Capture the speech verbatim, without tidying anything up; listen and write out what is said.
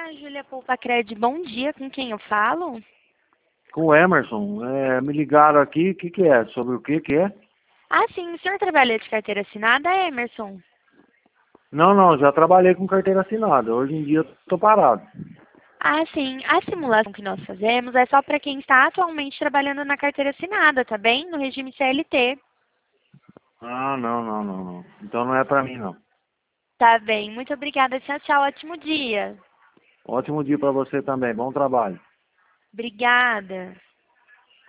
A Júlia Poupa Cred, bom dia, com quem eu falo? Com o Emerson, é, me ligaram aqui, o que que é? Sobre o que que é? Ah, sim, o senhor trabalha de carteira assinada, Emerson? Não, não, já trabalhei com carteira assinada, hoje em dia eu tô parado. Ah, sim, a simulação que nós fazemos é só para quem está atualmente trabalhando na carteira assinada, tá bem? No regime C L T. Ah, não, não, não, não. Então não é pra mim, não. Tá bem, muito obrigada, tchau, tchau, ótimo dia. Ótimo dia pra você também, bom trabalho. Obrigada.